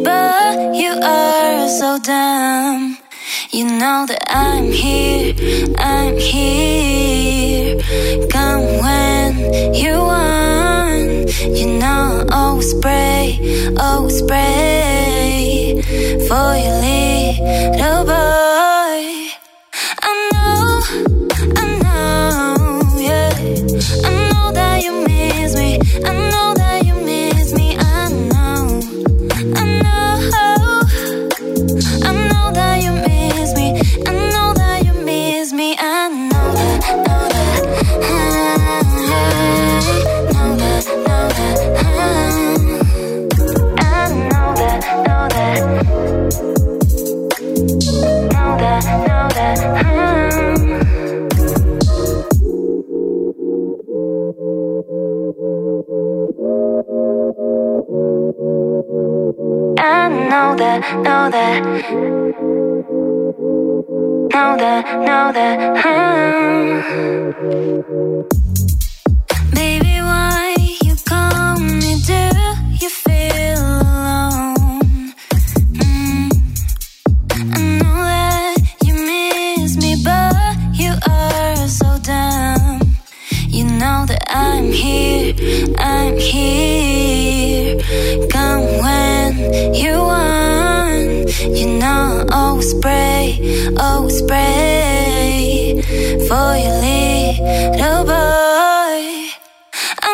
but you are so dumb. You know that I'm here, I'm here. Come when you want. You know I always pray for your little boy. I know, yeah. I know that you miss me. I know that you miss me. I know that you miss me. I know that you miss me. I know that, know that. Know that, know that. I know that, know that. Know that, know that. I know that, know that. Know that, know that. Baby, why you call me? Do you feel alone? I know that you miss me, but you are so dumb. You know that I'm here, I'm here. Come when you want. You know I always pray for your little boy. I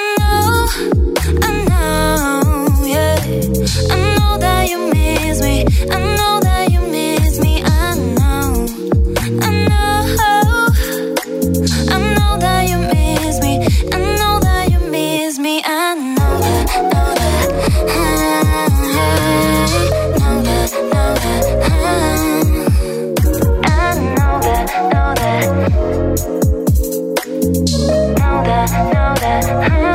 know, yeah. I know that you miss me. I know that you miss me. I know that you miss me. I know that you miss me. I know that, know that. Know that, know that. I know that, know that. Know that, know that.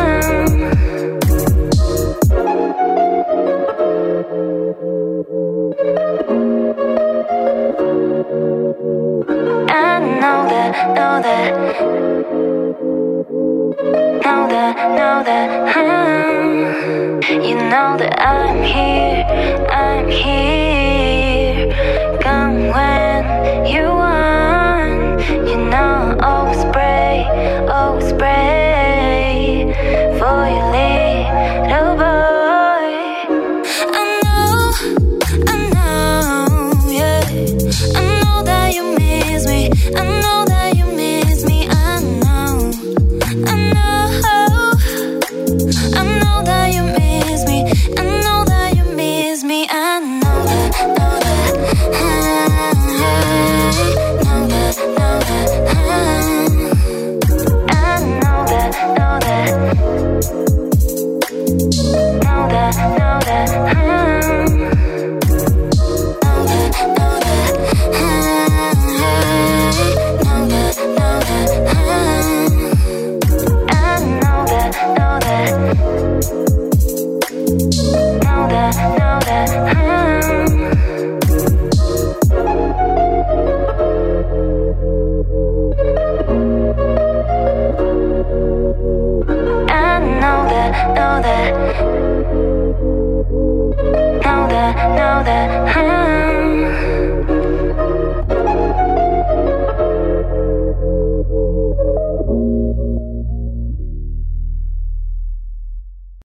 I know that, know that. Know that, know that. You know that I'm here, I'm here. Come when you want. You know I always pray for your little boy. I know, yeah. I know that you miss me. I know that you miss me. I know that you miss me. I know that you miss me. I know that, know that. Know that, know that. I know that, know that. Know that, know that. Know that, know that. Know that, know that. I know that, know that. Know that, know that. I know that, know that.